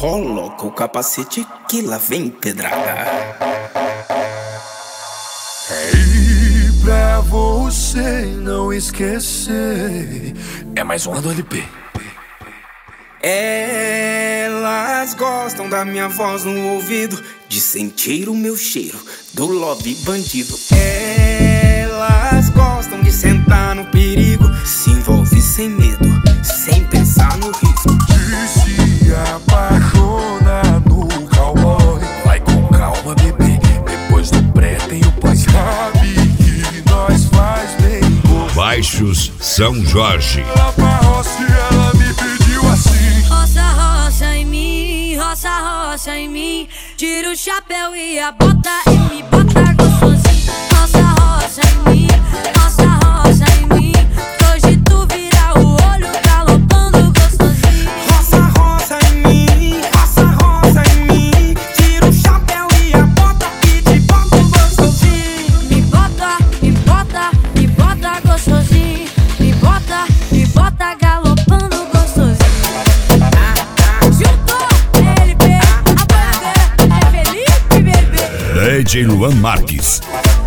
Coloca o capacete que lá vem pedrada. E pra você não esquecer, é mais uma do LP. Elas gostam da minha voz no ouvido, de sentir o meu cheiro do love bandido. Elas gostam de sentar no perigo, se envolve sem medo, sem pensar no risco. De se apaixonar no cowboy, vai com calma, bebê, depois do pré tem o pós. Sabe que nós faz bem gostoso. Baixos São Jorge. Lá pra roça e ela me pediu assim: roça, roça em mim, roça, roça em mim. Tira o chapéu e a bota e me bota gostosinho. Roça, roça em mim, roça, roça em mim. Hoje tu vira o olho galopando gostosinho. Roça, roça em mim, roça, roça em mim. Tira o chapéu e a bota e te bota gostosinho. Me bota, me bota, me bota gostosinho. Me bota galopando gostosinho. Juntou LP, a bandeira é Felipe Bebê. DJ Luan Marques.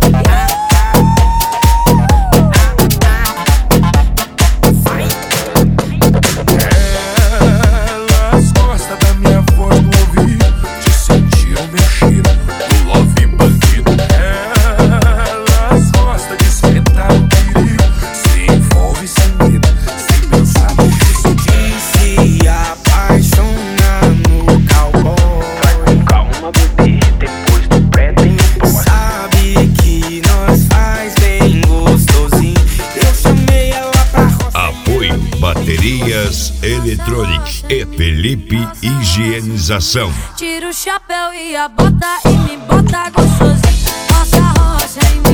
elas gostam da minha voz no ouvido, de sentir o meu cheiro do love bandido. Elas gostam de sentar no perigo, se envolve sem medo, sem pensar no risco. De se apaixonar no cowboy, vai com calma, bebê, depois do pré tem o pós. Sabe que nós faz bem gostosinho. Eu chamei ela pra roça. Apoio Baterias Eletrônicas e Felipe Higienização. Tira o chapéu e a bota e me bota gostosinho. Roça, roça em mim.